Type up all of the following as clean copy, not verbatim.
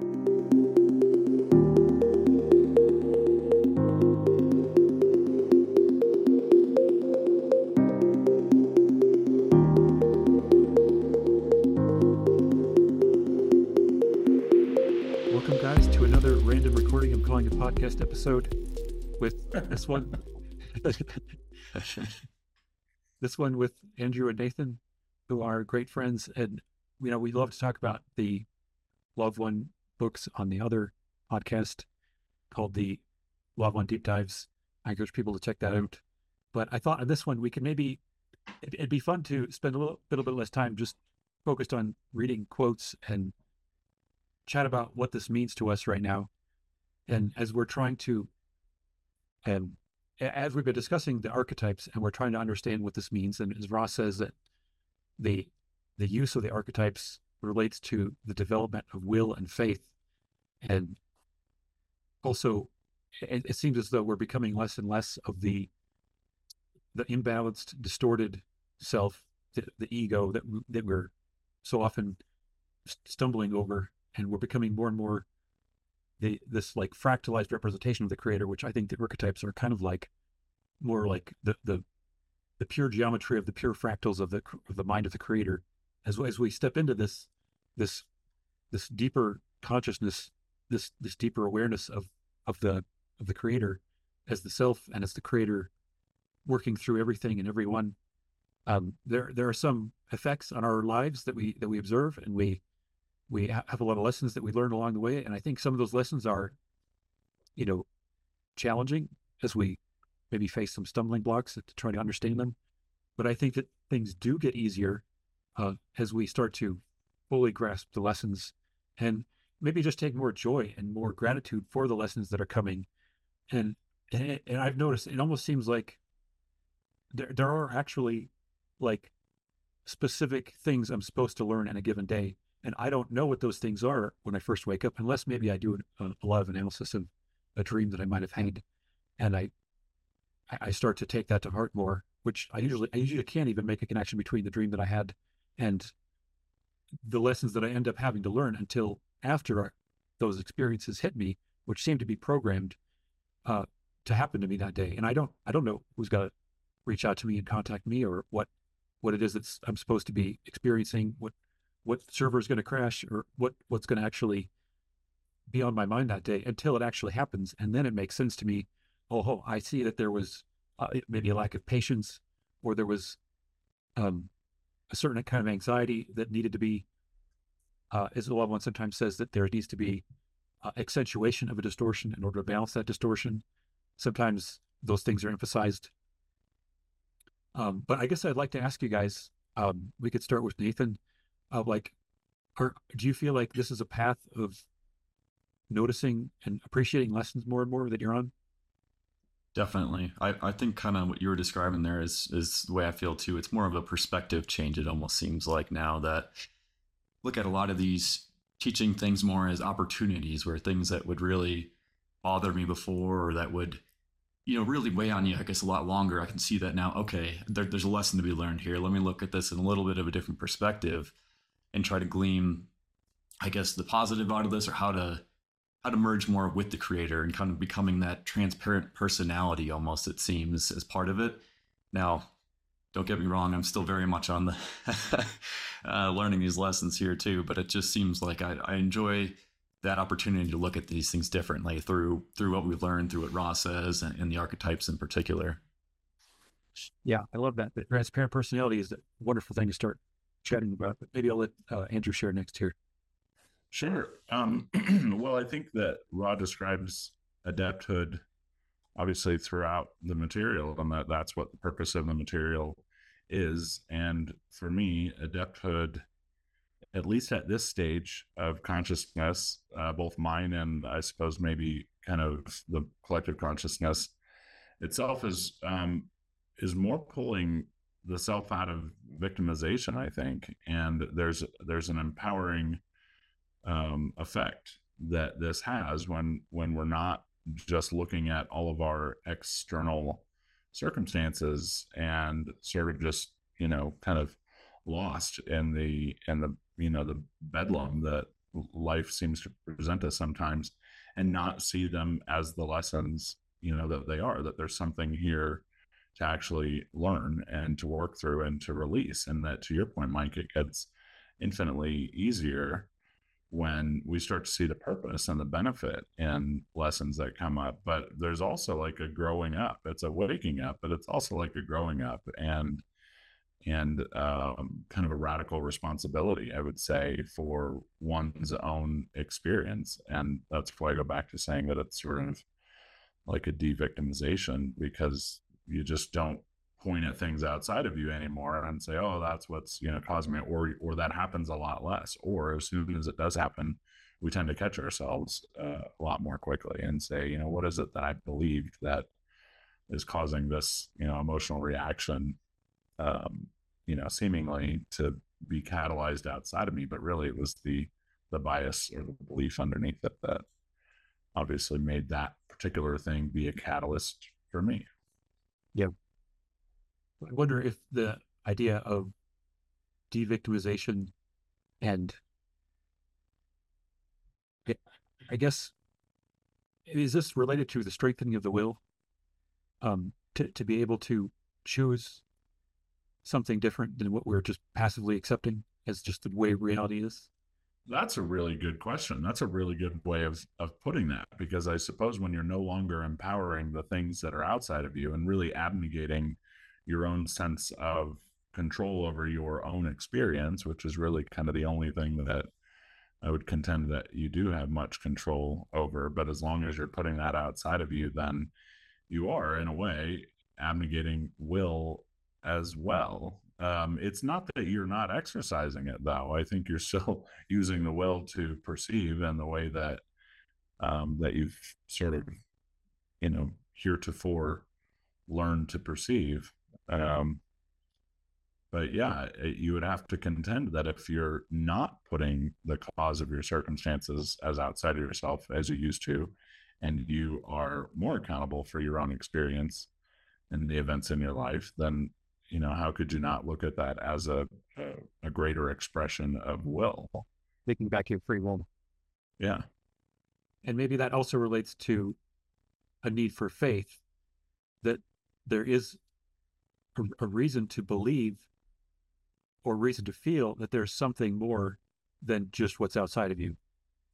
Welcome, guys, to another random recording. I'm calling a podcast episode with this one. This one with Andrew and Nathan, who are great friends. And, we love to talk about the Love One books on the other podcast called the Love One Deep Dives. I encourage people to check that out. But I thought on this one, we could maybe, it'd be fun to spend a little bit less time just focused on reading quotes and chat about what this means to us right now. And as we're trying to, as we've been discussing the archetypes and we're trying to understand what this means, and as Ross says that the use of the archetypes relates to the development of will and faith. And also it seems as though we're becoming less and less of the imbalanced, distorted self, the ego that we're so often stumbling over. And we're becoming more and more this like fractalized representation of the creator, which I think the archetypes are kind of like more like the pure geometry of the pure fractals of the mind of the creator. As we step into this deeper consciousness, this deeper awareness of the creator as the self and as the creator working through everything and everyone. There are some effects on our lives that we observe, and we have a lot of lessons that we learn along the way. And I think some of those lessons are, challenging as we maybe face some stumbling blocks to try to understand them. But I think that things do get easier as we start to fully grasp the lessons and maybe just take more joy and more gratitude for the lessons that are coming. And I've noticed it almost seems like there are actually like specific things I'm supposed to learn in a given day. And I don't know what those things are when I first wake up, unless maybe I do a lot of analysis of a dream that I might have had. And I start to take that to heart more, which I usually can't even make a connection between the dream that I had and the lessons that I end up having to learn until after those experiences hit me, which seem to be programmed to happen to me that day. And I don't know who's got to reach out to me and contact me, or what it is that I'm supposed to be experiencing, what server is going to crash, or what's going to actually be on my mind that day until it actually happens. And then it makes sense to me. Oh, I see that there was maybe a lack of patience, or there was a certain kind of anxiety that needed to be, as the loved one sometimes says, that there needs to be accentuation of a distortion in order to balance that distortion. Sometimes those things are emphasized. But I guess I'd like to ask you guys, we could start with Nathan. Do you feel like this is a path of noticing and appreciating lessons more and more that you're on? Definitely. I think kind of what you were describing there is the way I feel too. It's more of a perspective change. It almost seems like now that look at a lot of these teaching things more as opportunities, where things that would really bother me before, or that would, really weigh on you, I guess, a lot longer. I can see that now. Okay, there's a lesson to be learned here. Let me look at this in a little bit of a different perspective and try to glean, I guess, the positive out of this, or how to merge more with the creator and kind of becoming that transparent personality almost, it seems, as part of it. Now, don't get me wrong, I'm still very much on the learning these lessons here too, but it just seems like I enjoy that opportunity to look at these things differently through what we've learned, through what Ross says, and the archetypes in particular. Yeah, I love that. The transparent personality is a wonderful thing to start chatting about. But maybe I'll let Andrew share next here. Sure. Well, I think that Ra describes adepthood obviously throughout the material, and that's what the purpose of the material is. And for me, adepthood, at least at this stage of consciousness, both mine and I suppose maybe kind of the collective consciousness itself, is more pulling the self out of victimization, I think. And there's an empowering effect that this has when we're not just looking at all of our external circumstances and sort of just kind of lost in the bedlam that life seems to present us sometimes, and not see them as the lessons, that they are, that there's something here to actually learn and to work through and to release. And that, to your point, Mike, it gets infinitely easier when we start to see the purpose and the benefit in lessons that come up. But there's also like a growing up. It's a waking up, but it's also like a growing up, and kind of a radical responsibility, I would say, for one's own experience. And that's why I go back to saying that it's sort of like a de-victimization, because you just don't point at things outside of you anymore and say, oh, that's what's causing me, or that happens a lot less. Or as soon as it does happen, we tend to catch ourselves a lot more quickly and say, what is it that I believed that is causing this emotional reaction, seemingly to be catalyzed outside of me, but really it was the bias or the belief underneath it that obviously made that particular thing be a catalyst for me. Yeah. I wonder if the idea of de-victimization and, I guess, is this related to the strengthening of the will, to be able to choose something different than what we're just passively accepting as just the way reality is? That's a really good question. That's a really good way of putting that, because I suppose when you're no longer empowering the things that are outside of you and really abnegating your own sense of control over your own experience, which is really kind of the only thing that I would contend that you do have much control over. But as long as you're putting that outside of you, then you are, in a way, abnegating will as well. It's not that you're not exercising it, though. I think you're still using the will to perceive in the way that that you've sort of, heretofore learned to perceive. But yeah, you would have to contend that if you're not putting the cause of your circumstances as outside of yourself as you used to, and you are more accountable for your own experience and the events in your life, then how could you not look at that as a greater expression of will? Taking back your free will. Yeah. And maybe that also relates to a need for faith, that there is a reason to believe or reason to feel that there's something more than just what's outside of you.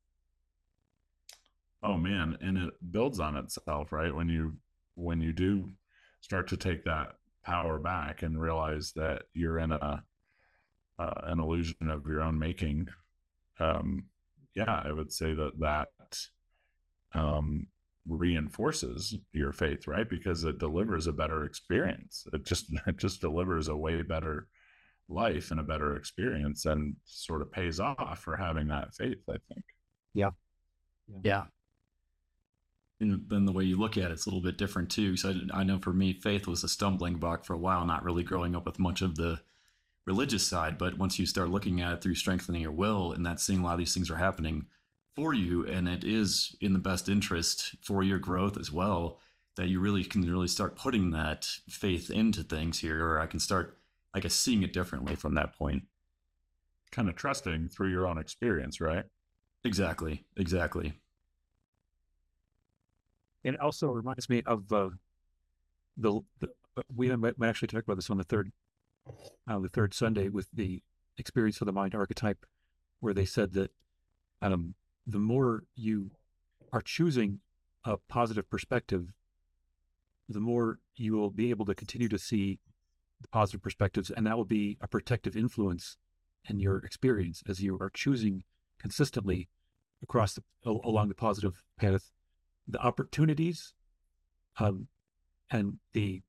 Oh man, and it builds on itself, right? When you do start to take that power back and realize that you're in an illusion of your own making. I would say that reinforces your faith, right? Because it delivers a better experience. It just delivers a way better life and a better experience, and sort of pays off for having that faith, I think. Yeah. And then the way you look at it's a little bit different too. So I know for me, faith was a stumbling block for a while, not really growing up with much of the religious side. But once you start looking at it through strengthening your will, and that seeing a lot of these things are happening for you, and it is in the best interest for your growth as well, that you really can really start putting that faith into things here, or I can start, I guess, seeing it differently from that point. Kind of trusting through your own experience, right? Exactly. And it also reminds me of we might actually talk about this on the third Sunday with the experience of the mind archetype, where they said that the more you are choosing a positive perspective, the more you will be able to continue to see the positive perspectives, and that will be a protective influence in your experience as you are choosing consistently along the positive path. The opportunities and the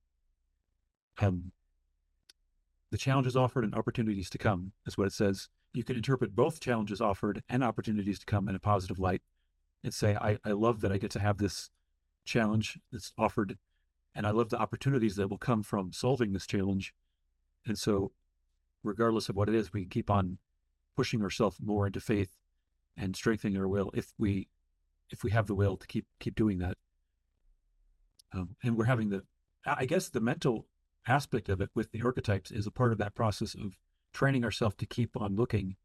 challenges offered and opportunities to come is what it says. You can interpret both challenges offered and opportunities to come in a positive light and say, I love that I get to have this challenge that's offered, and I love the opportunities that will come from solving this challenge. And so regardless of what it is, we keep on pushing ourselves more into faith and strengthening our will if we have the will to keep doing that. And we're having I guess the mental aspect of it with the archetypes is a part of that process of training ourselves to keep on looking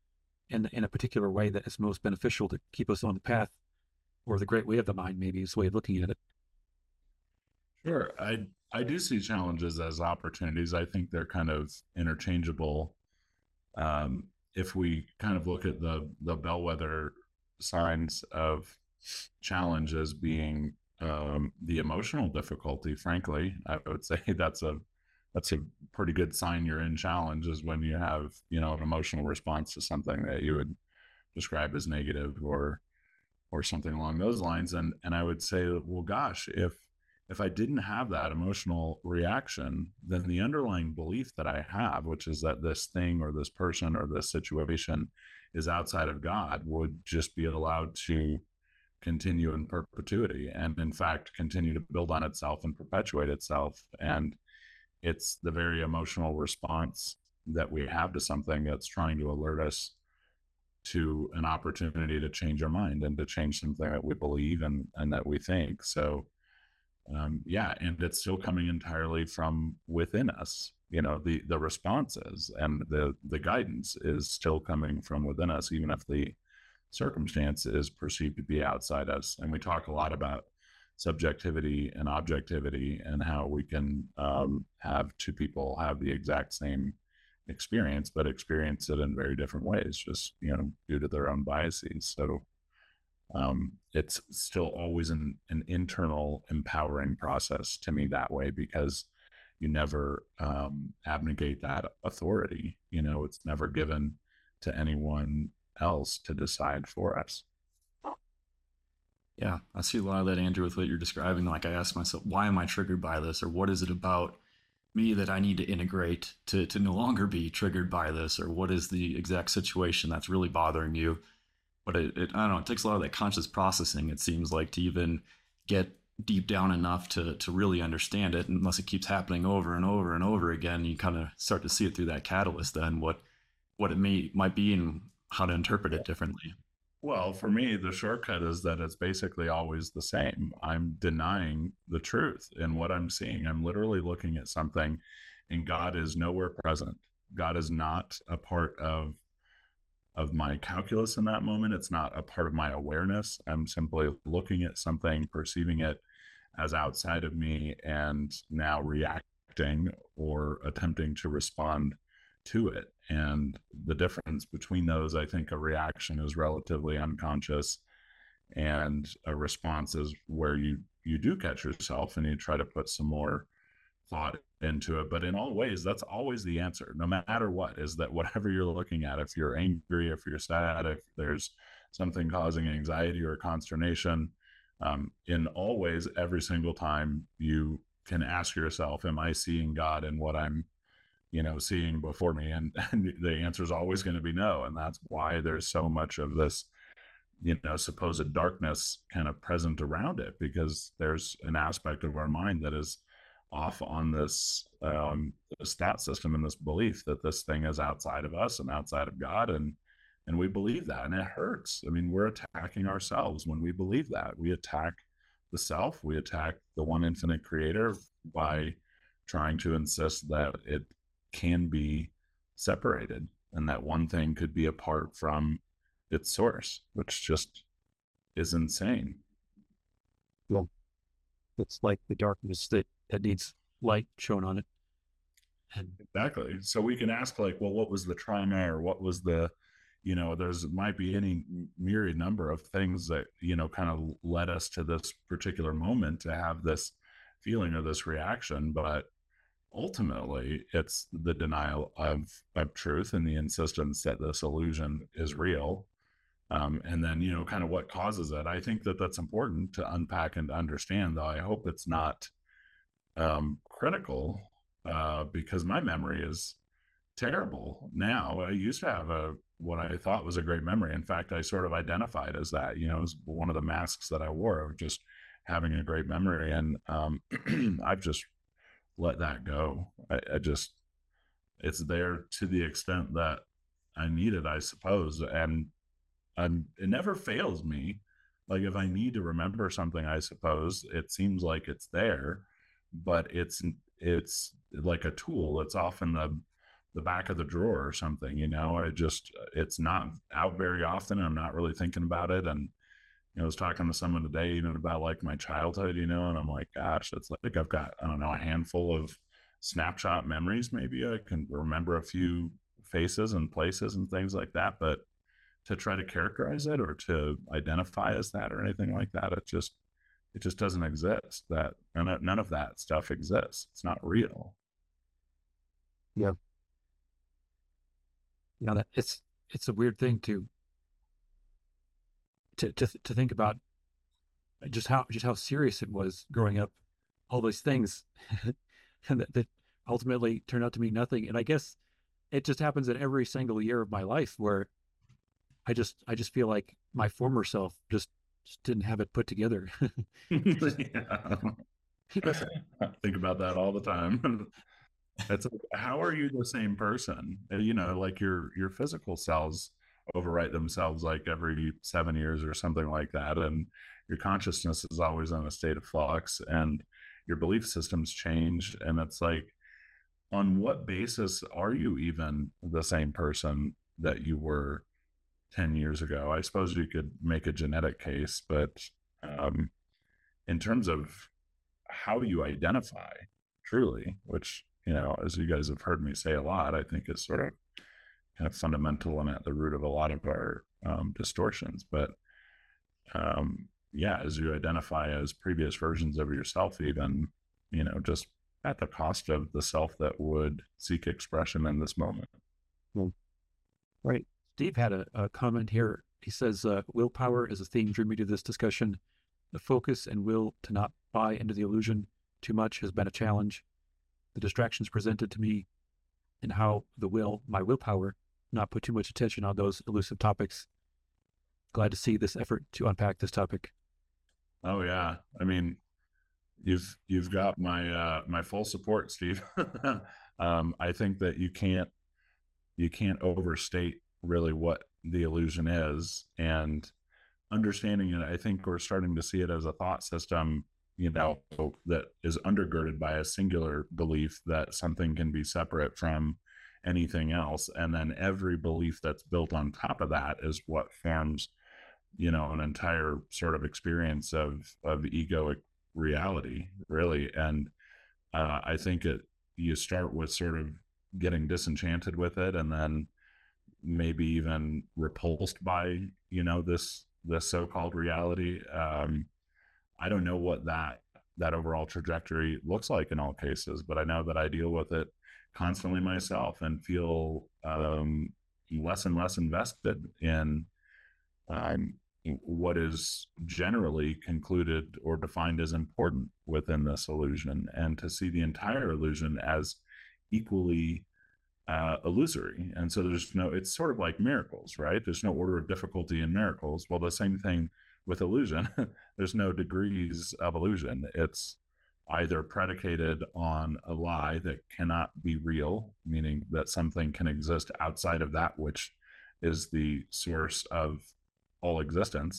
in a particular way that is most beneficial to keep us on the path, or the great way of the mind, maybe is the way of looking at it. Sure. I do see challenges as opportunities. I think they're kind of interchangeable. If we kind of look at the bellwether signs of challenges being the emotional difficulty, frankly, I would say that's a pretty good sign you're in challenge, is when you have, an emotional response to something that you would describe as negative or something along those lines. And I would say, well, gosh, if I didn't have that emotional reaction, then the underlying belief that I have, which is that this thing or this person or this situation is outside of God, would just be allowed to continue in perpetuity, and in fact continue to build on itself and perpetuate itself. And it's the very emotional response that we have to something that's trying to alert us to an opportunity to change our mind and to change something that we believe and that we think. So yeah, and it's still coming entirely from within us. The responses and the guidance is still coming from within us, even if the circumstance is perceived to be outside us. And we talk a lot about subjectivity and objectivity, and how we can have two people have the exact same experience, but experience it in very different ways, just due to their own biases. So it's still always an internal empowering process to me that way, because you never abnegate that authority. It's never given to anyone else to decide for us. Yeah, I see a lot of that, Andrew, with what you're describing. Like, I ask myself, why am I triggered by this? Or what is it about me that I need to integrate to no longer be triggered by this? Or what is the exact situation that's really bothering you? But I don't know, it takes a lot of that conscious processing, it seems like, to even get deep down enough to really understand it. Unless it keeps happening over and over and over again, you kind of start to see it through that catalyst, then what it might be and how to interpret it differently. Well, for me, the shortcut is that it's basically always the same. I'm denying the truth in what I'm seeing. I'm literally looking at something, and God is nowhere present. God is not a part of my calculus in that moment. It's not a part of my awareness. I'm simply looking at something, perceiving it as outside of me, and now reacting or attempting to respond to it. And the difference between those, I think a reaction is relatively unconscious, and a response is where you do catch yourself and you try to put some more thought into it. But in all ways, that's always the answer, no matter what, is that whatever you're looking at, if you're angry, if you're sad, if there's something causing anxiety or consternation, in all ways, every single time, you can ask yourself, am I seeing God in what I'm seeing before me? And the answer is always going to be no. And that's why there's so much of this, supposed darkness kind of present around it, because there's an aspect of our mind that is off on this stat system and this belief that this thing is outside of us and outside of God. And we believe that, and it hurts. I mean, we're attacking ourselves when we believe that. We attack the self, we attack the one infinite creator by trying to insist that it can be separated, and that one thing could be apart from its source, which just is insane. Well, it's like the darkness that needs light shown on it. And exactly. So we can ask, like, well, what was the trauma, or what was the, there's might be any myriad number of things that, kind of led us to this particular moment to have this feeling or this reaction. But ultimately, it's the denial of truth and the insistence that this illusion is real. And then, kind of what causes it. I think that that's important to unpack and to understand, though I hope it's not critical, because my memory is terrible now. I used to have what I thought was a great memory. In fact, I sort of identified as that, as one of the masks that I wore, of just having a great memory. And I've just let that go. I just, it's there to the extent that I need it, I suppose. And it never fails me. Like, if I need to remember something, I suppose it seems like it's there, but it's like a tool. It's often the back of the drawer or something. It's not out very often. I'm not really thinking about it. And I was talking to someone today, about like my childhood, and I'm like, gosh, it's like I've got, I don't know, a handful of snapshot memories. Maybe I can remember a few faces and places and things like that, but to try to characterize it or to identify as that or anything like that, it just doesn't exist. That none of that stuff exists. It's not real. Yeah. That it's a weird thing to think about just how serious it was growing up, all those things and that ultimately turned out to mean nothing. And I guess it just happens in every single year of my life where I just feel like my former self just didn't have it put together. Yeah. I think about that all the time. It's like, how are you the same person? Like your physical cells overwrite themselves like every 7 years or something like that, and your consciousness is always in a state of flux, and your belief systems change, and it's like, on what basis are you even the same person that you were 10 years ago? I suppose you could make a genetic case, but in terms of how you identify truly, which, as you guys have heard me say a lot, I think is sort of kind of fundamental and at the root of a lot of our distortions. But yeah, as you identify as previous versions of yourself, even, just at the cost of the self that would seek expression in this moment. Well, right. Steve had a comment here. He says, willpower is a theme drew me to this discussion. The focus and will to not buy into the illusion too much has been a challenge. The distractions presented to me and how my willpower, not put too much attention on those elusive topics. Glad to see this effort to unpack this topic. Oh yeah. I mean, you've got my full support, Steve. I think that you can't overstate really what the illusion is, and understanding it. I think we're starting to see it as a thought system, that is undergirded by a singular belief that something can be separate from anything else. And then every belief that's built on top of that is what forms, an entire sort of experience of egoic reality, really. And I think you start with sort of getting disenchanted with it, and then maybe even repulsed by, this so-called reality. I don't know what that overall trajectory looks like in all cases, but I know that I deal with it constantly myself and feel less and less invested in what is generally concluded or defined as important within this illusion, and to see the entire illusion as equally illusory. And so it's sort of like miracles, right? There's no order of difficulty in miracles. Well, the same thing with illusion. There's no degrees of illusion. It's either predicated on a lie that cannot be real, meaning that something can exist outside of that which is the source of all existence,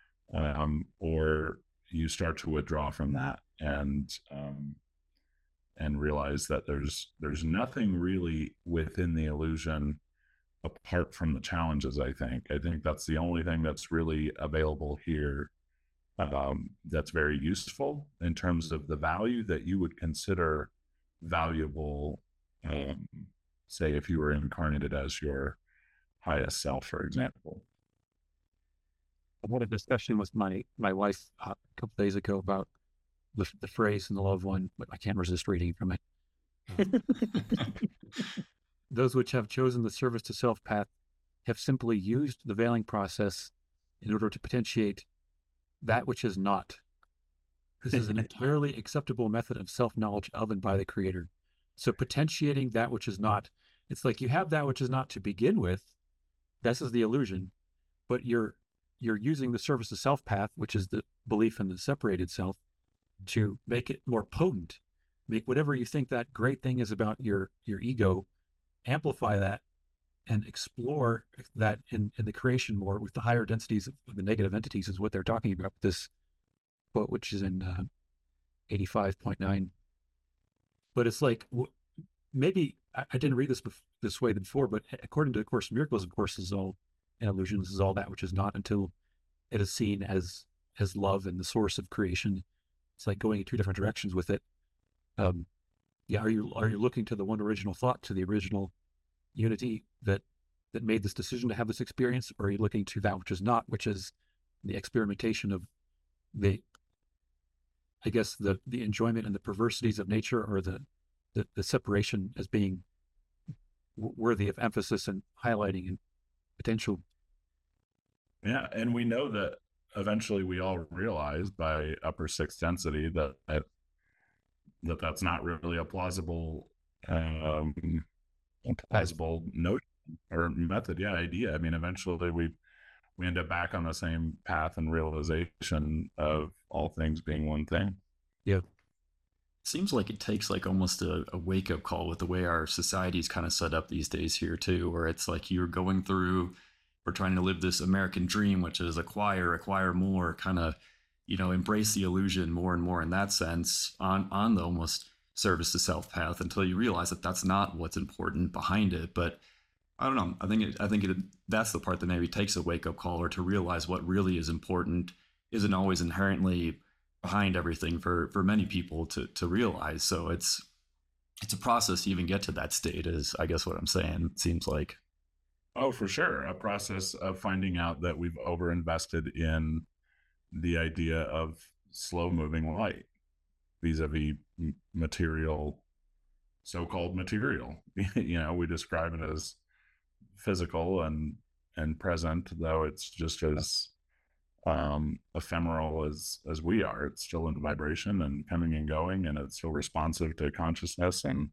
or you start to withdraw from that and realize that there's nothing really within the illusion apart from the challenges. I think that's the only thing that's really available here, that's very useful in terms of the value that you would consider valuable, say if you were incarnated as your highest self, for example. I had a discussion with my wife a couple days ago about the phrase in The Loved One, but I can't resist reading from it. Those which have chosen the service to self path have simply used the veiling process in order to potentiate that which is not. This is an entirely acceptable method of self-knowledge of and by the Creator. So potentiating that which is not, it's like you have that which is not to begin with. This is the illusion, but you're using the service to self path, which is the belief in the separated self, to make it more potent. Make whatever you think that great thing is about your ego, amplify that and explore that in the creation more with the higher densities of the negative entities, is what they're talking about. This quote, which is in 85.9. But it's like, maybe I didn't read this way before, but according to the Course in Miracles, of course, is all an illusion. This is all that which is not until it is seen as love and the source of creation. It's like going in two different directions with it. Yeah, are you looking to the one original thought, to the original unity that made this decision to have this experience, or are you looking to that which is not, which is the experimentation of the, I guess, the enjoyment and the perversities of nature, or the separation as being worthy of emphasis and highlighting and potential? Yeah, and we know that eventually we all realize by upper sixth density that's not really a plausible notion or method. Yeah, idea. I mean, eventually we end up back on the same path and realization of all things being one thing. Yeah. Seems like it takes like almost a wake-up call with the way our society's kind of set up these days here too, where it's like you're going through, we're trying to live this American dream, which is acquire more, kind of, embrace the illusion more and more in that sense on the almost service to self path, until you realize that that's not what's important behind it. But I don't know. I think that's the part that maybe takes a wake-up call, or to realize what really is important isn't always inherently behind everything for many people to realize. So it's a process to even get to that state, is I guess what I'm saying. It seems like. Oh, for sure. A process of finding out that we've overinvested in the idea of slow moving light vis-a-vis material, so-called material. We describe it as physical and present, though it's just as ephemeral as we are. It's still in vibration and coming and going, and it's still responsive to consciousness. And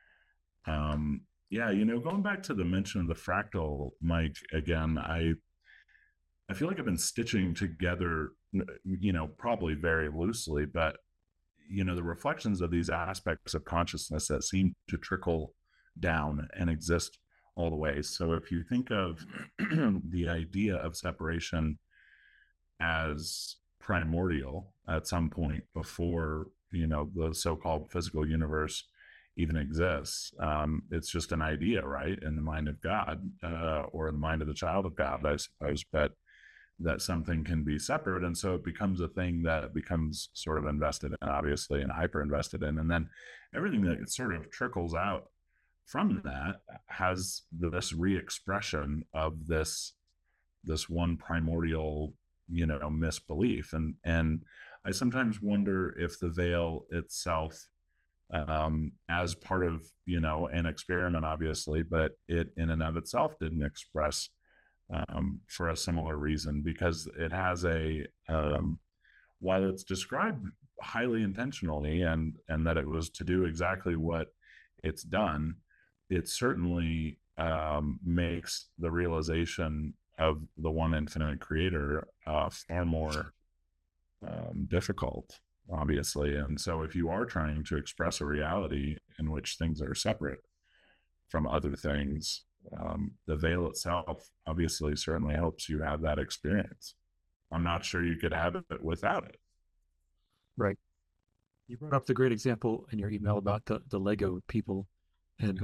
going back to the mention of the fractal, Mike, again, I feel like I've been stitching together, probably very loosely, but the reflections of these aspects of consciousness that seem to trickle down and exist all the way. So if you think of the idea of separation as primordial at some point before, the so-called physical universe even exists, it's just an idea, right, in the mind of God, or in the mind of the child of God, I suppose, but that something can be separate. And so it becomes a thing that becomes sort of invested in, obviously, and hyper invested in. And then everything that sort of trickles out from that has this re-expression of this one primordial, misbelief. And I sometimes wonder if the veil itself, as part of, an experiment, obviously, but it in and of itself didn't express for a similar reason, because it has while it's described highly intentionally and that it was to do exactly what it's done, it certainly makes the realization of the one infinite creator far more difficult, obviously. And so if you are trying to express a reality in which things are separate from other things, the veil itself obviously certainly helps you have that experience. I'm not sure you could have it without it. Right. You brought up the great example in your email about the Lego people, and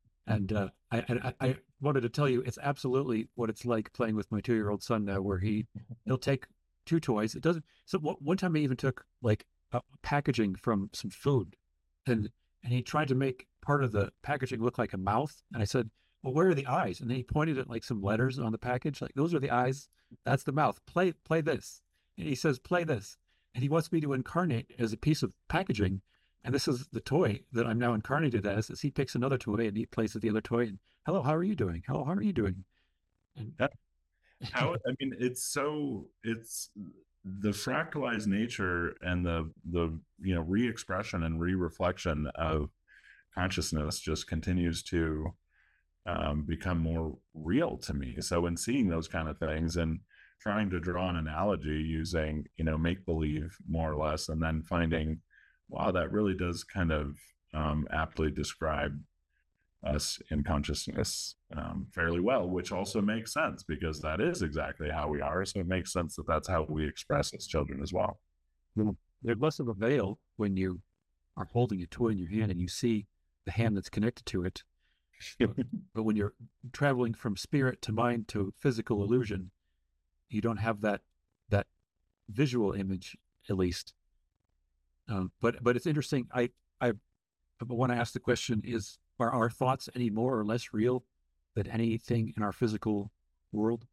I wanted to tell you it's absolutely what it's like playing with my 2-year-old son now, where he'll take two toys. It doesn't. So one time he even took like a packaging from some food, and he tried to make part of the packaging look like a mouth, and I said, well, where are the eyes? And then he pointed at like some letters on the package, like, those are the eyes, that's the mouth. Play this. And he says, play this. And he wants me to incarnate as a piece of packaging. And this is the toy that I'm now incarnated as he picks another toy and he plays with the other toy. And hello, how are you doing? Hello, how are you doing? And it's the fractalized nature and the re-expression and re-reflection of consciousness just continues to become more real to me. So in seeing those kind of things and trying to draw an analogy using, make believe more or less, and then finding, wow, that really does kind of aptly describe us in consciousness fairly well, which also makes sense because that is exactly how we are. So it makes sense that that's how we express as children as well. There's less of a veil when you are holding a toy in your hand and you see the hand that's connected to it. But when you're traveling from spirit to mind to physical illusion, you don't have that visual image, at least. But it's interesting. I want to ask the question: are our thoughts any more or less real than anything in our physical world?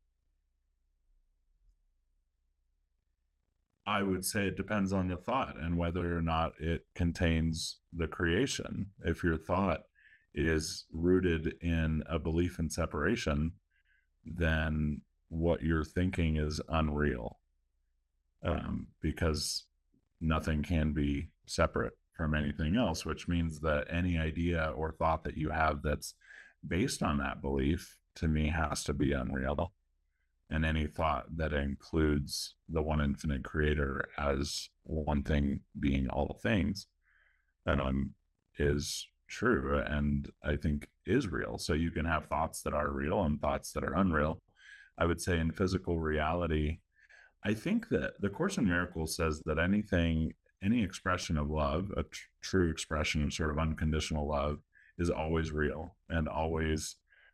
I would say it depends on the thought and whether or not it contains the creation. If your thought is rooted in a belief in separation, then what you're thinking is unreal, because nothing can be separate from anything else, which means that any idea or thought that you have that's based on that belief, to me, has to be unreal. And any thought that includes the one infinite creator as one thing being all things, is true, and I think is real. So you can have thoughts that are real and thoughts that are unreal. I would say in physical reality, I think that the Course in Miracles says that any expression of love, a true expression of sort of unconditional love, is always real and always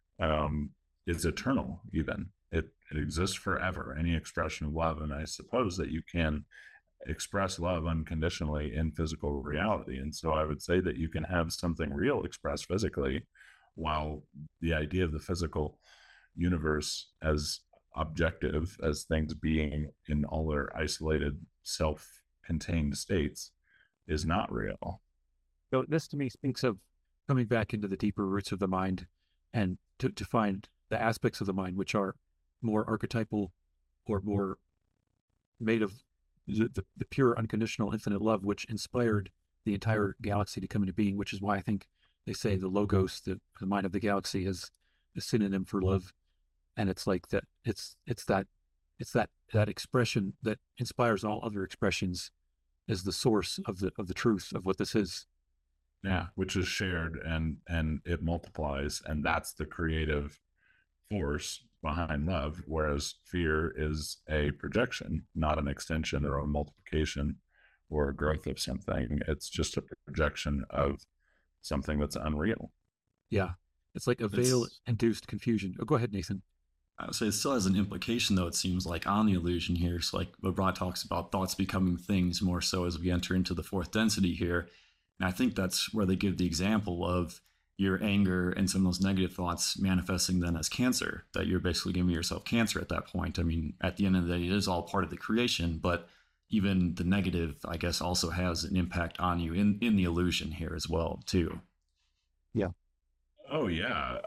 is eternal. Even it exists forever. Any expression of love, and I suppose that you can express love unconditionally in physical reality. And so I would say that you can have something real expressed physically, while the idea of the physical universe as objective, as things being in all their isolated self-contained states, is not real. So this to me speaks of coming back into the deeper roots of the mind and to find the aspects of the mind which are more archetypal or more made of the pure unconditional infinite love which inspired the entire galaxy to come into being, which is why I think they say the logos, the mind of the galaxy, is a synonym for love. And it's like that it's that expression that inspires all other expressions as the source of the truth of what this is. Yeah, which is shared, and it multiplies, and that's the creative force behind love, whereas fear is a projection, not an extension or a multiplication or a growth of something. It's just a projection of something that's unreal. Yeah, it's like a veil-induced confusion. Oh, go ahead, Nathan. I would say it still has an implication, though, it seems like, on the illusion here. So, like, what Rod talks about thoughts becoming things more so as we enter into the fourth density here. And I think that's where they give the example of your anger and some of those negative thoughts manifesting then as cancer, that you're basically giving yourself cancer at that point. I mean, at the end of the day, it is all part of the creation, but even the negative, I guess, also has an impact on you in the illusion here as well, too. Yeah. Oh yeah,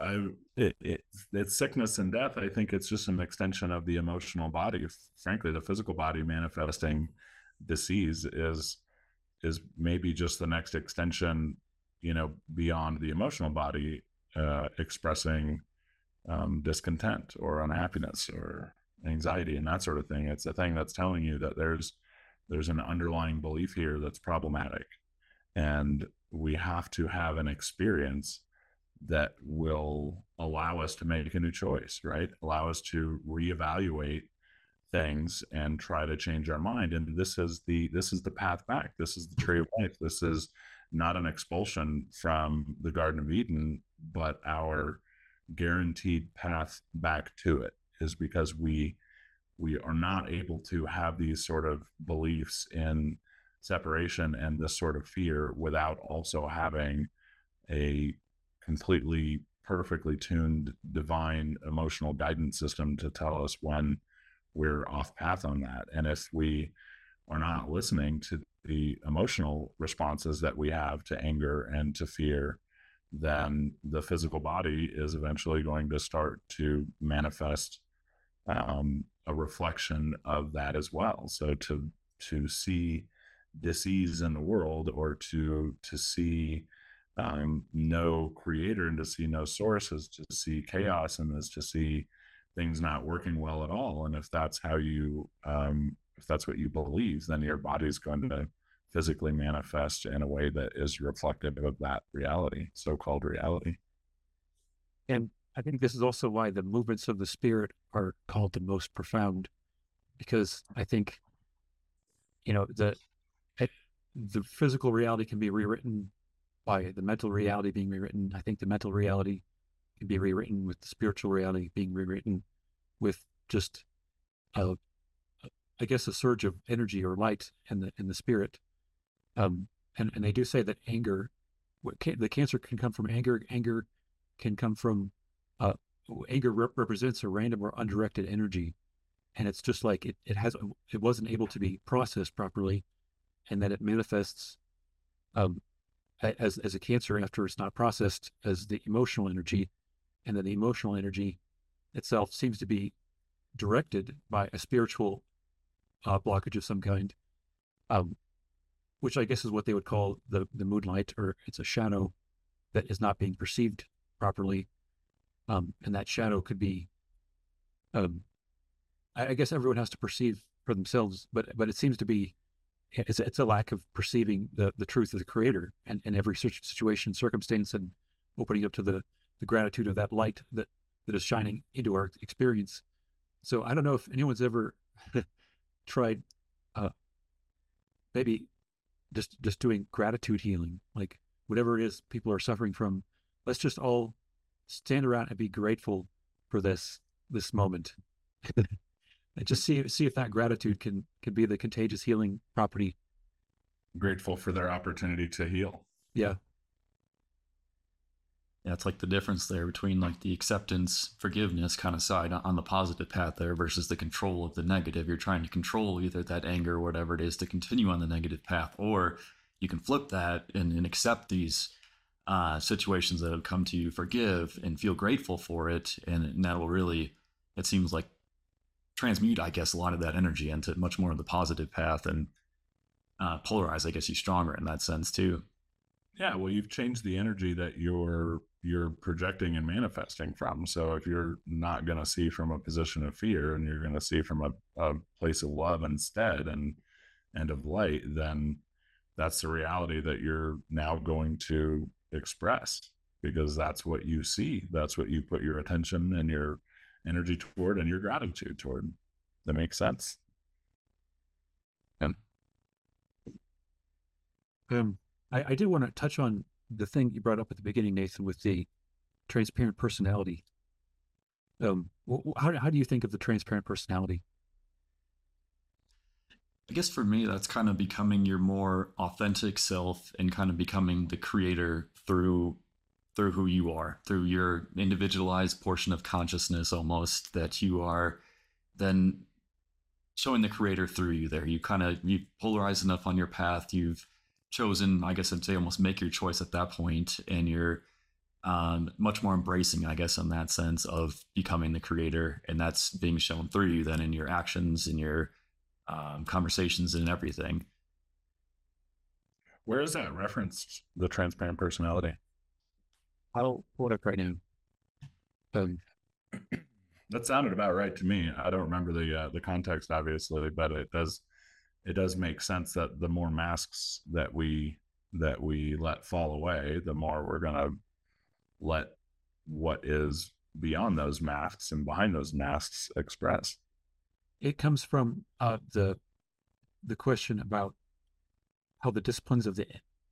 it's sickness and death. I think it's just an extension of the emotional body. Frankly, the physical body manifesting disease is maybe just the next extension, beyond the emotional body, expressing discontent or unhappiness or anxiety and that sort of thing. It's a thing that's telling you that there's an underlying belief here that's problematic, and we have to have an experience that will allow us to make a new choice, right? Allow us to reevaluate things and try to change our mind. And this is the path back. This is the tree of life. This is not an expulsion from the Garden of Eden, but our guaranteed path back to it is because we are not able to have these sort of beliefs in separation and this sort of fear without also having a completely perfectly tuned divine emotional guidance system to tell us when we're off path on that. And if we are not listening to the emotional responses that we have to anger and to fear, then the physical body is eventually going to start to manifest a reflection of that as well. So to see disease in the world, or to see no creator and to see no source, is to see chaos, and is to see things not working well at all. And if that's how you if that's what you believe, then your body's going to physically manifest in a way that is reflective of that reality, so-called reality. And I think this is also why the movements of the spirit are called the most profound, because I think, the physical reality can be rewritten by the mental reality being rewritten. I think the mental reality can be rewritten, with the spiritual reality being rewritten, with just a, I guess, a surge of energy or light in the spirit. And they do say that anger, the cancer can come from anger. Anger can come from anger represents a random or undirected energy, and it's just like it wasn't able to be processed properly, and that it manifests as a cancer after it's not processed as the emotional energy, and then the emotional energy itself seems to be directed by a spiritual blockage of some kind, which I guess is what they would call the moonlight, or it's a shadow that is not being perceived properly. And that shadow could be, I guess everyone has to perceive for themselves, but it seems to be, it's a lack of perceiving the truth of the Creator and every situation, circumstance, and opening up to the gratitude of that light that is shining into our experience. So I don't know if anyone's ever tried maybe just doing gratitude healing, like whatever it is people are suffering from. Let's just all stand around and be grateful for this moment, and just see if that gratitude can be the contagious healing property. Grateful for their opportunity to heal. Yeah. Yeah, it's like the difference there between like the acceptance, forgiveness kind of side on the positive path there versus the control of the negative. You're trying to control either that anger or whatever it is to continue on the negative path, or you can flip that and accept these situations that have come to you, forgive and feel grateful for it. And that will really, it seems like, transmute, I guess, a lot of that energy into much more of the positive path and polarize, I guess, you stronger in that sense too. Yeah, well, you've changed the energy that you're projecting and manifesting from. So if you're not going to see from a position of fear and you're going to see from a place of love instead and of light, then that's the reality that you're now going to express, because that's what you see. That's what you put your attention and your energy toward and your gratitude toward. That makes sense. And I did want to touch on the thing you brought up at the beginning, Nathan, with the transparent personality. How do you think of the transparent personality? I guess for me, that's kind of becoming your more authentic self and kind of becoming the creator through who you are, through your individualized portion of consciousness, almost, that you are then showing the creator through you there. You've polarized enough on your path. You've chosen, I guess I'd say, almost make your choice at that point, and you're much more embracing, I guess, in that sense of becoming the creator, and that's being shown through you then in your actions, in your conversations, and everything. Where is that referenced, the transparent personality? I'll pull it up right now. That sounded about right to me. I don't remember the context, obviously, but it does make sense that the more masks that we let fall away, the more we're going to let what is beyond those masks and behind those masks express. It comes from the question about how the disciplines of the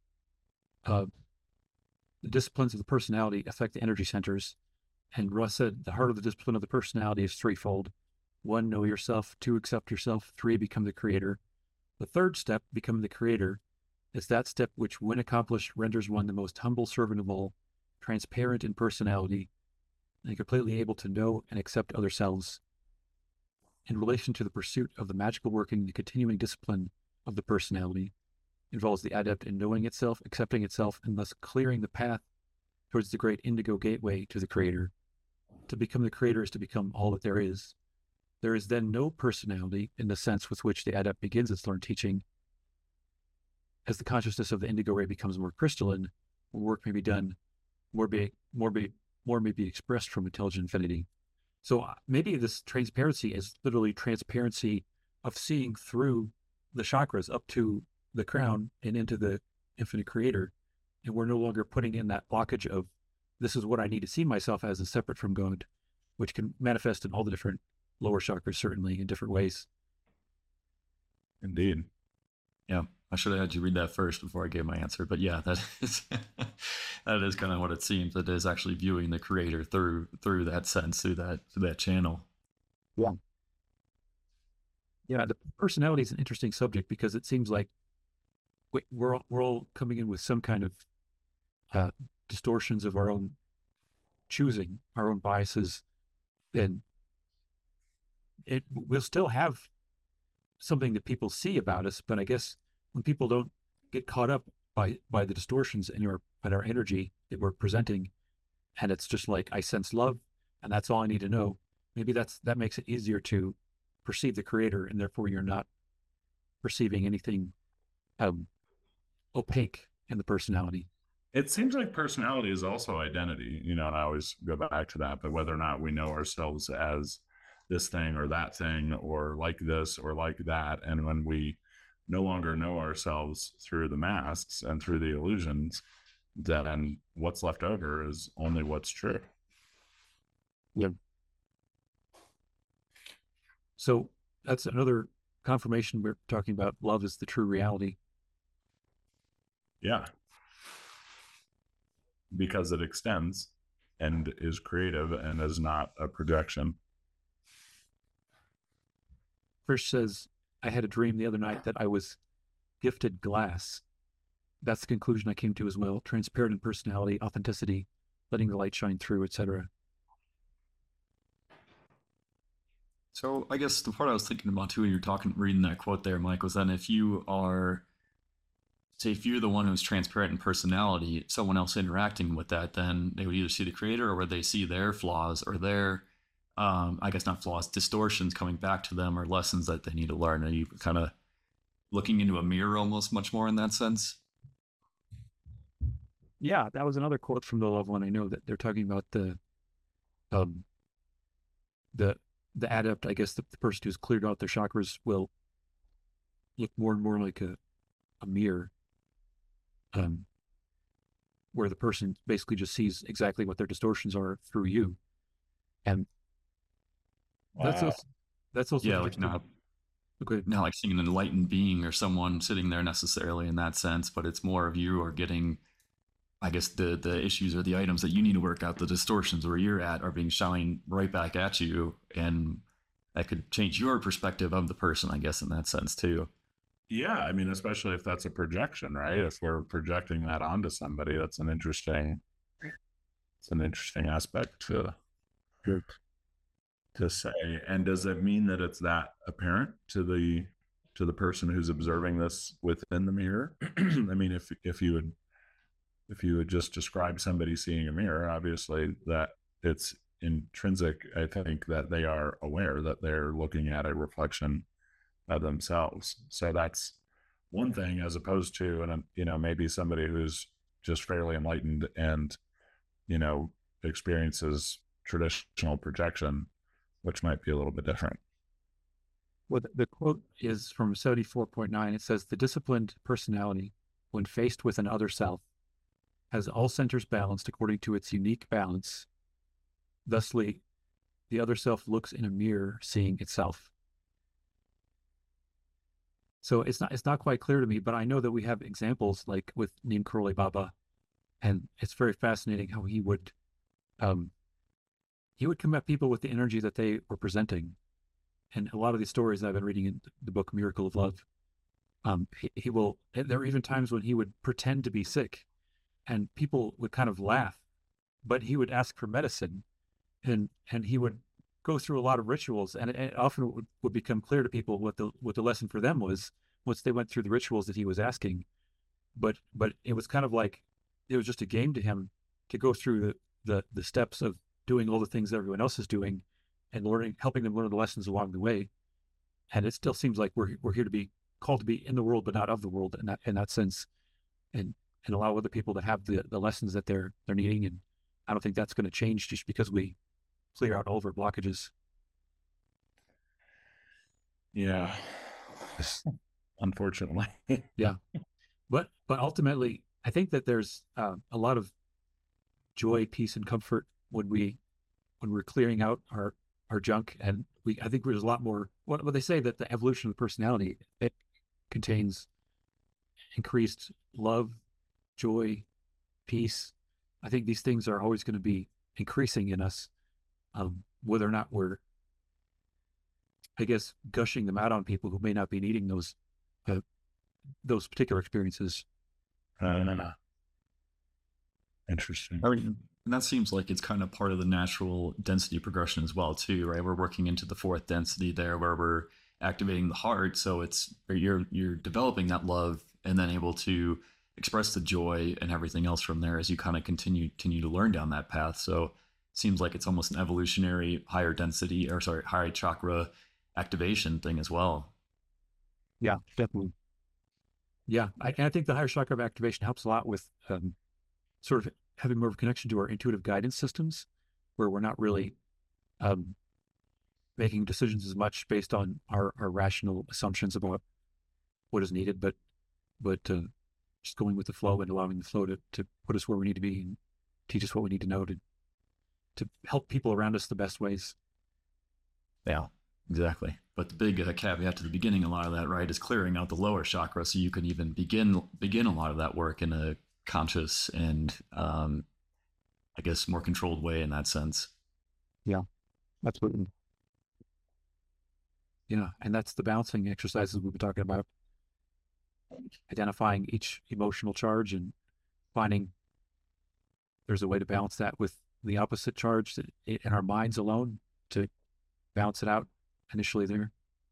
personality affect the energy centers. And Russ said the heart of the discipline of the personality is threefold. 1, know yourself. 2, accept yourself. 3, become the creator. The third step, become the creator, is that step which, when accomplished, renders one the most humble servant of all, transparent in personality, and completely able to know and accept other selves. In relation to the pursuit of the magical working, the continuing discipline of the personality involves the adept in knowing itself, accepting itself, and thus clearing the path towards the great indigo gateway to the creator. To become the creator is to become all that there is. There is then no personality in the sense with which the adept begins its learned teaching. As the consciousness of the indigo ray becomes more crystalline, more work may be done, more may be expressed from intelligent infinity. So maybe this transparency is literally transparency of seeing through the chakras up to the crown and into the infinite creator. And we're no longer putting in that blockage of, this is what I need to see myself as separate from God, which can manifest in all the different lower chakras, certainly in different ways. Indeed. Yeah. I should have had you read that first before I gave my answer, but yeah, that is that is kind of what it seems. It is actually viewing the creator through that sense, through that channel. Yeah. Yeah, the personality is an interesting subject because it seems like we're all coming in with some kind of uh, distortions of our own choosing, our own biases, and we'll still have something that people see about us. But I guess when people don't get caught up by the distortions in our energy that we're presenting, and it's just like I sense love, and that's all I need to know. Maybe that makes it easier to perceive the creator, and therefore you're not perceiving anything opaque in the personality. It seems like personality is also identity, and I always go back to that, but whether or not we know ourselves as this thing or that thing, or like this or like that. And when we no longer know ourselves through the masks and through the illusions, then what's left over is only what's true. Yeah. So that's another confirmation we're talking about. Love is the true reality. Yeah. Because it extends and is creative and is not a projection. First says, I had a dream the other night that I was gifted glass. That's the conclusion I came to as well. Transparent in personality, authenticity, letting the light shine through, etc. So I guess the part I was thinking about too when you're reading that quote there, Mike, was then if you're the one who's transparent in personality, someone else interacting with that, then they would either see the creator or would they see their flaws or their, I guess not flaws, distortions coming back to them or lessons that they need to learn. Are you kind of looking into a mirror almost much more in that sense? Yeah, that was another quote from the Love One. I know that they're talking about the adept, I guess the person who's cleared out their chakras will look more and more like a mirror, where the person basically just sees exactly what their distortions are through you. And that's also yeah, like not like seeing an enlightened being or someone sitting there necessarily in that sense, but it's more of you or getting, I guess, the issues or the items that you need to work out, the distortions where you're at are being shined right back at you, and that could change your perspective of the person, I guess, in that sense too. Yeah, I mean, especially if that's a projection, right? If we're projecting that onto somebody, that's an interesting aspect to say. And does it mean that it's that apparent to the person who's observing this within the mirror? I mean, if you would just describe somebody seeing a mirror, obviously that it's intrinsic, I think, that they are aware that they're looking at a reflection of themselves. So that's one thing, as opposed to, and maybe somebody who's just fairly enlightened and, experiences traditional projection, which might be a little bit different. Well, the quote is from 74.9. It says, the disciplined personality, when faced with an other self, has all centers balanced according to its unique balance. Thusly, the other self looks in a mirror, seeing itself. So it's not quite clear to me, but I know that we have examples like with Neem Karoli Baba, and it's very fascinating how he would come at people with the energy that they were presenting. And a lot of these stories I've been reading in the book Miracle of Love, he will. There are even times when he would pretend to be sick, and people would kind of laugh, but he would ask for medicine, and he would go through a lot of rituals, and it often would become clear to people what the lesson for them was once they went through the rituals that he was asking. But it was kind of like it was just a game to him to go through the steps of doing all the things that everyone else is doing and helping them learn the lessons along the way. And it still seems like we're here to be called to be in the world, but not of the world in that sense, and allow other people to have the lessons that they're needing. And I don't think that's going to change just because we clear out all of our blockages. Yeah. Unfortunately. Yeah. But ultimately, I think that there's a lot of joy, peace, and comfort when we're clearing out our junk. And I think there's a lot more, what they say, that the evolution of the personality, it contains increased love, joy, peace. I think these things are always going to be increasing in us, whether or not we're, I guess, gushing them out on people who may not be needing those particular experiences. Interesting. I mean, and that seems like it's kind of part of the natural density progression as well, too, right? We're working into the fourth density there, where we're activating the heart. So you're developing that love, and then able to express the joy and everything else from there as you kind of continue to learn down that path. So it seems like it's almost an evolutionary higher chakra activation thing as well. Yeah, definitely. Yeah, I think the higher chakra activation helps a lot with sort of having more of a connection to our intuitive guidance systems, where we're not really making decisions as much based on our rational assumptions about what is needed, but just going with the flow and allowing the flow to put us where we need to be and teach us what we need to know to help people around us the best ways. Yeah, exactly. But the big caveat to the beginning, a lot of that, right, is clearing out the lower chakra so you can even begin a lot of that work in a conscious and I guess more controlled way in that sense. Yeah, absolutely. Yeah, and that's the balancing exercises we've been talking about. Identifying each emotional charge and finding there's a way to balance that with the opposite charge in our minds alone to balance it out initially there.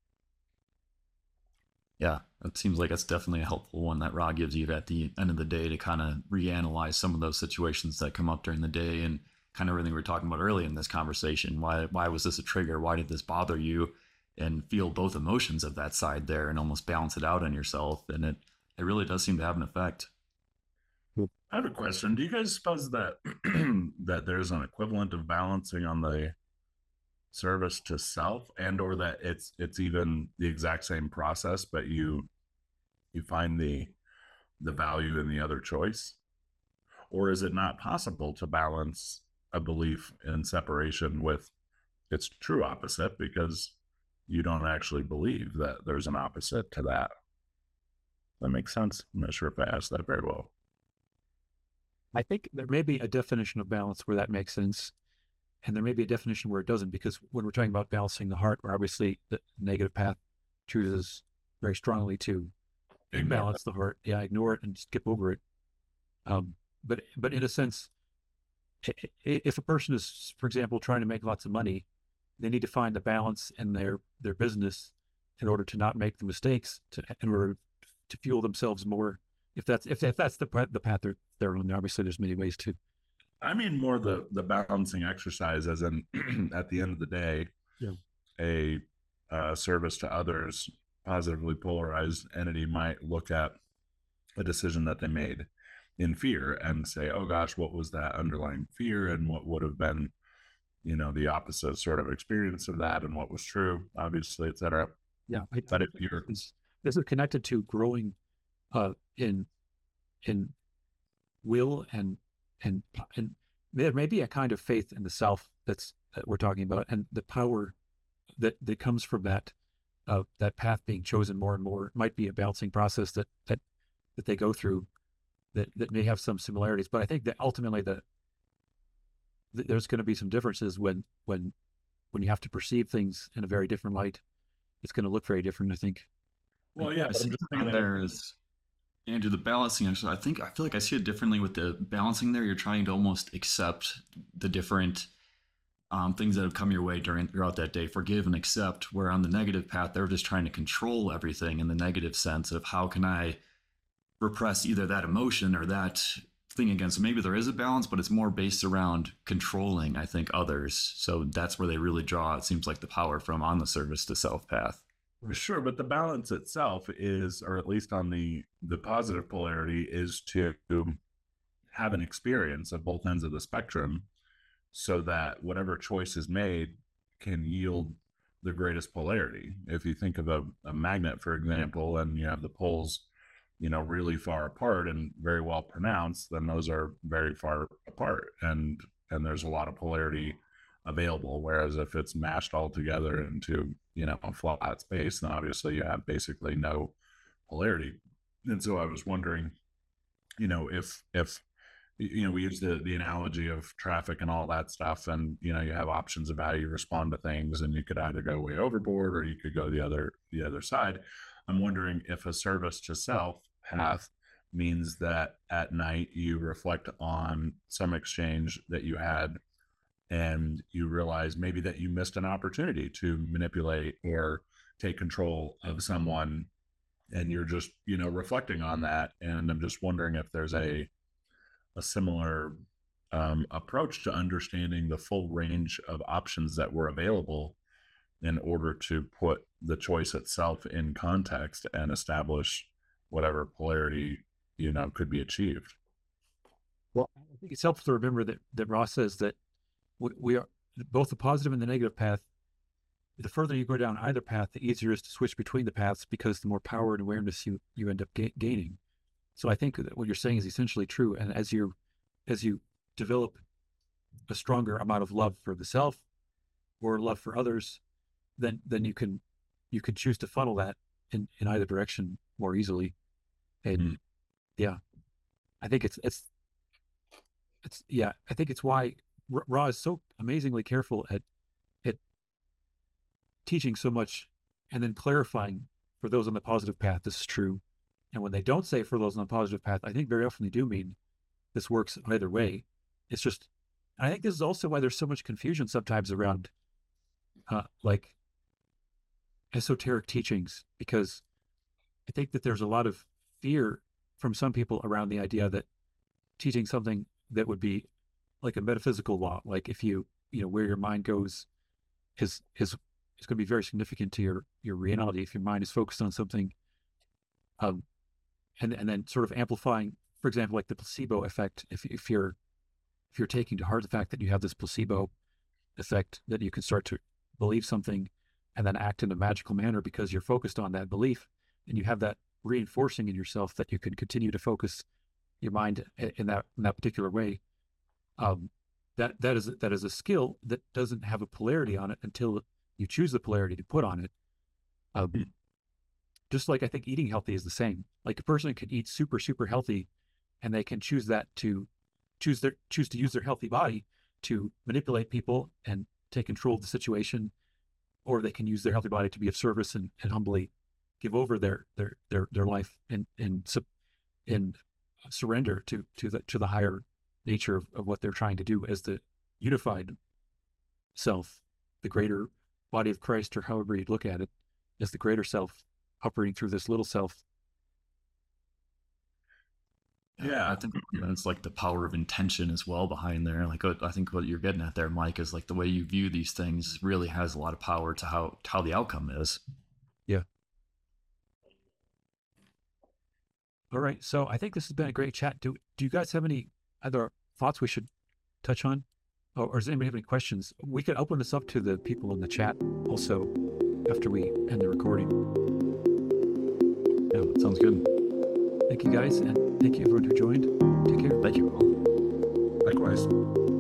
Yeah, it seems like that's definitely a helpful one that Ra gives you at the end of the day to kind of reanalyze some of those situations that come up during the day and kind of everything we were talking about early in this conversation. Why was this a trigger? Why did this bother you? And feel both emotions of that side there and almost balance it out on yourself. And it really does seem to have an effect. I have a question. Do you guys suppose that that there's an equivalent of balancing on the service to self, and or that it's even the exact same process, but you find the value in the other choice? Or is it not possible to balance a belief in separation with its true opposite because you don't actually believe that there's an opposite to that? That makes sense. I'm not sure if I asked that very well. I think there may be a definition of balance where that makes sense, and there may be a definition where it doesn't, because when we're talking about balancing the heart, where obviously the negative path chooses very strongly to balance the heart. Yeah, ignore it and skip over it. But in a sense, if a person is, for example, trying to make lots of money, they need to find a balance in their business in order to not make the mistakes, in order to fuel themselves more. If that's the path they're on, obviously there's many ways to. I mean more the balancing exercise, as in at the end of the day, a service to others, positively polarized entity might look at a decision that they made in fear and say, oh gosh, what was that underlying fear, and what would have been, the opposite sort of experience of that, and what was true, obviously, et cetera. Yeah. But if you're, this is connected to growing in will and there may be a kind of faith in the self that we're talking about, and the power that comes from that path being chosen more and more. It might be a balancing process that they go through that may have some similarities, but I think that ultimately there's going to be some differences when you have to perceive things in a very different light. It's going to look very different, I think. Well, yeah, there is, Andrew, the balancing. Actually, I feel like I see it differently with the balancing there. You're trying to almost accept the different things that have come your way throughout that day, forgive and accept. Where on the negative path, they're just trying to control everything in the negative sense of how can I repress either that emotion or that thing again. So maybe there is a balance, but it's more based around controlling, I think, others. So that's where they really draw, it seems like, the power from on the service to self path. Sure, but the balance itself is, or at least on the positive polarity, is to have an experience of both ends of the spectrum so that whatever choice is made can yield the greatest polarity. If you think of a magnet, for example, and you have the poles, really far apart and very well pronounced, then those are very far apart, and there's a lot of polarity available. Whereas if it's mashed all together into a flat space, then obviously you have basically no polarity And so I was wondering, if we use the analogy of traffic and all that stuff, and you have options of how you respond to things, and you could either go way overboard or you could go the other side. I'm wondering if a service to self path means that at night you reflect on some exchange that you had, and you realize maybe that you missed an opportunity to manipulate or take control of someone, and you're just reflecting on that. And I'm just wondering if there's a similar approach to understanding the full range of options that were available in order to put the choice itself in context and establish whatever polarity could be achieved. Well, I think it's helpful to remember that Ross says that we are both the positive and the negative path. The further you go down either path, the easier it is to switch between the paths, because the more power and awareness you end up gaining. So I think that what you're saying is essentially true. And as you develop a stronger amount of love for the self or love for others, then you can choose to funnel that in either direction more easily. And yeah, I think it's I think it's why Ra is so amazingly careful at teaching so much and then clarifying for those on the positive path, this is true. And when they don't say for those on the positive path, I think very often they do mean this works either way. It's just, I think this is also why there's so much confusion sometimes around like esoteric teachings, because I think that there's a lot of fear from some people around the idea that teaching something that would be like a metaphysical law, like if where your mind goes is going to be very significant to your reality if your mind is focused on something, and then sort of amplifying, for example, like the placebo effect. If you're taking to heart the fact that you have this placebo effect, that you can start to believe something and then act in a magical manner because you're focused on that belief, and you have that reinforcing in yourself that you can continue to focus your mind in that particular way. That is a skill that doesn't have a polarity on it until you choose the polarity to put on it. Just like I think eating healthy is the same. Like a person can eat super, super healthy, and they can choose to use their healthy body to manipulate people and take control of the situation, or they can use their healthy body to be of service and humbly give over their life and surrender to the higher nature of what they're trying to do as the unified self, the greater body of Christ, or however you look at it, as the greater self operating through this little self. Yeah, I think it's like the power of intention as well behind there. Like I think what you're getting at there, Mike, is like the way you view these things really has a lot of power to how the outcome is. Yeah. All right. So I think this has been a great chat. Do you guys have any other thoughts we should touch on? Or does anybody have any questions? We could open this up to the people in the chat also after we end the recording. Yeah, sounds good. Thank you guys, and thank you everyone who joined. Take care. Thank you. Likewise.